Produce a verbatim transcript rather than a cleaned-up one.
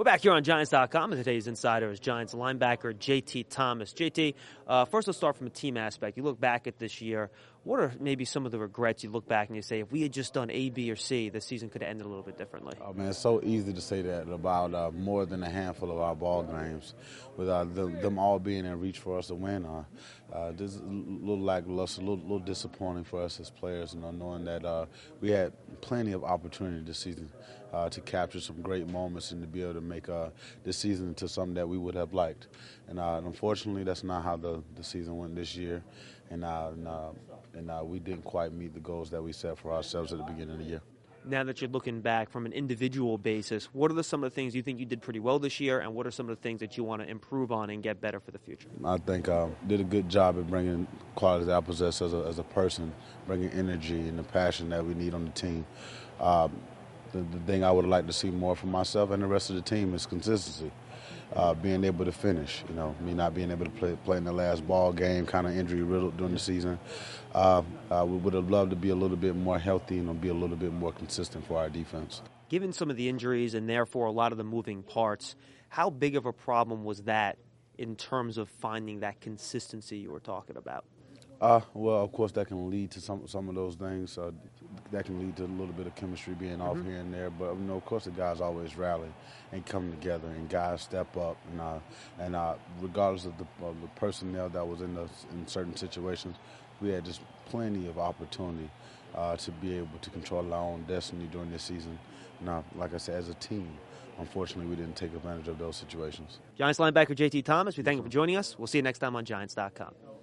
back here on Giants dot com, and today's insider is Giants linebacker J T Thomas. J T, uh, first let's start from a team aspect. You look back at this year. What are maybe some of the regrets you look back and you say, if we had just done A, B, or C, the season could have ended a little bit differently? Oh, man, it's so easy to say that about uh, more than a handful of our ball games, with uh, them, them all being in reach for us to win. Uh, uh, this is a little lackluster, a little, little disappointing for us as players, you know, knowing that uh, we had plenty of opportunity this season uh, to capture some great moments and to be able to make uh, this season into something that we would have liked. And uh, unfortunately, that's not how the, the season went this year. And, uh, and, uh, and uh, we didn't quite meet the goals that we set for ourselves at the beginning of the year. Now that you're looking back from an individual basis, what are the, some of the things you think you did pretty well this year, and what are some of the things that you want to improve on and get better for the future? I think I uh, did a good job at bringing qualities that I possess as a, as a person, bringing energy and the passion that we need on the team. Uh, the, the thing I would like to see more from myself and the rest of the team is consistency. Uh, being able to finish, you know, me not being able to play, play in the last ball game, kind of injury riddled during the season. Uh, uh, we would have loved to be a little bit more healthy and be a little bit more consistent for our defense. Given some of the injuries and therefore a lot of the moving parts, how big of a problem was that in terms of finding that consistency you were talking about? Uh, well, of course, that can lead to some some of those things. Uh, that can lead to a little bit of chemistry being mm-hmm. off here and there. But, you know, of course, the guys always rally and come together, and guys step up. And, uh, and uh, regardless of the, of the personnel that was in, the, in certain situations, we had just plenty of opportunity uh, to be able to control our own destiny during this season. Now, like I said, as a team, unfortunately, we didn't take advantage of those situations. Giants linebacker J T Thomas, we thank you for joining us. We'll see you next time on Giants dot com.